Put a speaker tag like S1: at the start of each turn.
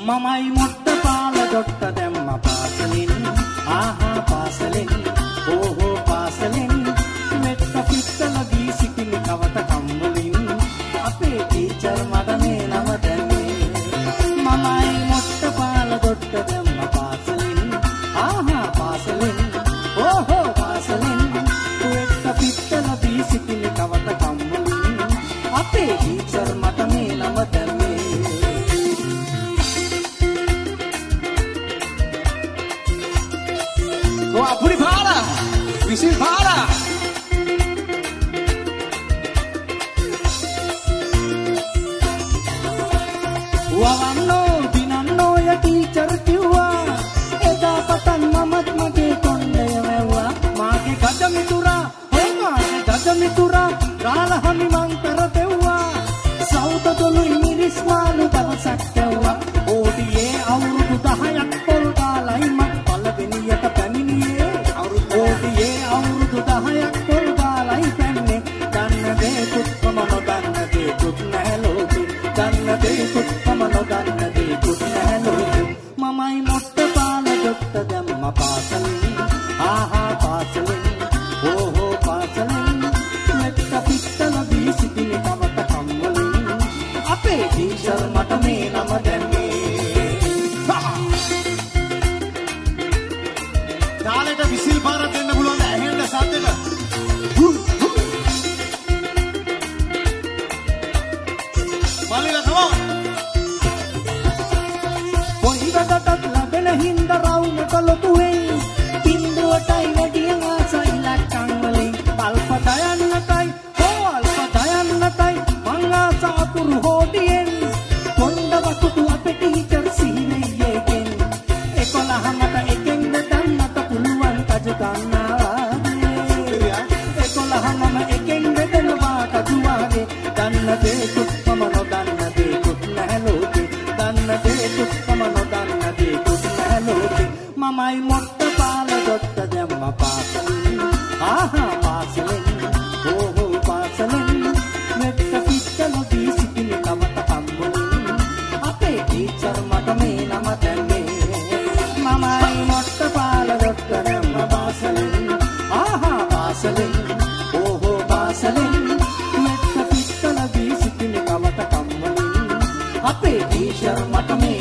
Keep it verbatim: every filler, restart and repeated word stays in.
S1: මමයි මොට්ට පාල දොට්ට දැම්ම පාසලෙන් ආහා පාසලෙන් ඕහෝ පාසලෙන් මෙත්ත පිට්ටල දී සිටින කවත කම්වලින් අපේ ටීචර් මට මේ නම දැම්මේ මමයි මොට්ට පාල දොට්ට දැම්ම පාසලෙන් ආහා පාසලෙන් ඕහෝ පාසලෙන් මෙත්ත පිට්ටල දී සිටින කවත කම්වලින් අපේ ටීචර් මට මේ නම දැම්මේ
S2: Puri para, visil para.
S1: Wawanno dinanno ya teacher kiwa, eda patan mamat mage konde yawa, mage gada mitura, hoy mage gada mitura, rala hami mankar dewa, sauta dolu imiris malu davasak dewa, odiye awurudu dahayak pol galai mat palaveniyata paminiye. ඕටියේ අවුරුදු දහයක් පොල් ගාලයි පැන්නේ දන්න දේකුත් මම නොදන්න දේකුත් නැහැ ලෝකේ දන්න දේකුත් මම නොදන්න දේකුත් නැහැ ලෝකේ මමයි මොට්ට පාල දොට්ට දැම්ම පාසලෙන් ආහා පාසලෙන් ඕහෝ පාසලෙන් මෙත්ත පිට්ටල දී සිටින කවත කම්වලින් අපේ ටීචර් මට මේ නම දැම්මේ
S2: තාලෙට විසිල් පාරක් දෙන්න පුළුවන් ඇහෙන්න සද්දෙට මල්ලිලා come on
S1: පොහිවටත් ලැබෙන හින්ද රවුමට ලොකුවෙන් බින්දුවටයි වැඩියෙන් ආසයි ලක්කන් වලින් අල්ප දයන්නටයි හෝ අල්ප දයන්නටයි මං ආස අකුරු හොඩියෙන් කොණ්ඩ වකුතු අපේ ටීචර් සීනෙයකින් එකොළහමට එකෙන් දෙන්නට පුළුවන් කජ ගන්නවා එකොළහමම එකෙන් දෙනවා කජුවාගේ දන්න දේකුත් මම නොදන්න දේකුත් නැහැ ලෝකේ දන්න දේකුත් මම නොදන්න දේකුත් නැහැ ලෝකේ මමයි මොට්ට පාල දොට්ට දැම්ම පාසලෙන් ආහා පාසලෙන් ඕහෝ පාසලෙන් මෙත්ත පිට්ටල දී සිටින කවත කම්වලින් අපේ ටීචර් මට මේ නම දැම්මේ මමයි මොට්ට පාල දොට්ට දැම්ම පාසලෙන් ආහා පාසලෙන් ඕහෝ පාසලෙන් මෙත්ත පිට්ටල දී සිටින කවත කම්වලින් අපේ ටීචර් මට මේ